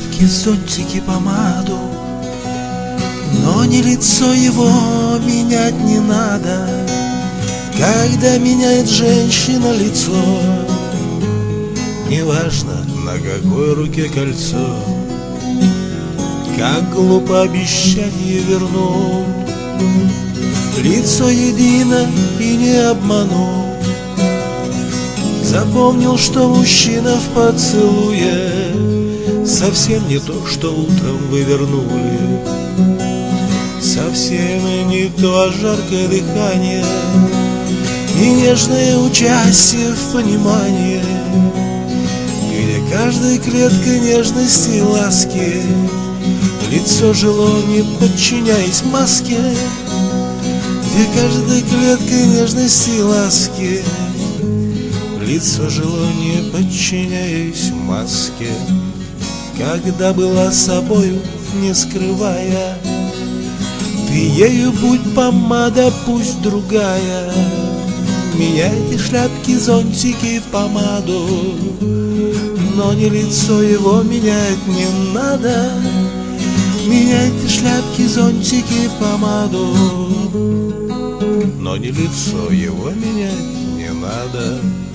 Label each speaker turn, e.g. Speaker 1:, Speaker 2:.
Speaker 1: шляпки, зонтики, помаду, но не лицо его менять не надо. Когда меняет женщина лицо, неважно, на какой руке кольцо, как глупо обещание вернуть. Лицо едино и не обмануть. Запомнил, что мужчина в поцелуе совсем не то, что утром вы вернули. Совсем не то жаркое дыхание и нежное участие в понимании, где каждой клеткой нежности и ласки лицо жило, не подчиняясь маске, где каждой клеткой нежности и ласки лицо жило, не подчиняясь маске. Когда была собою, не скрывая, ты ею будь, помада пусть другая. Меняйте шляпки, зонтики, помаду, но не лицо его менять не надо. Меняйте шляпки, зонтики, помаду, но не лицо его менять не надо.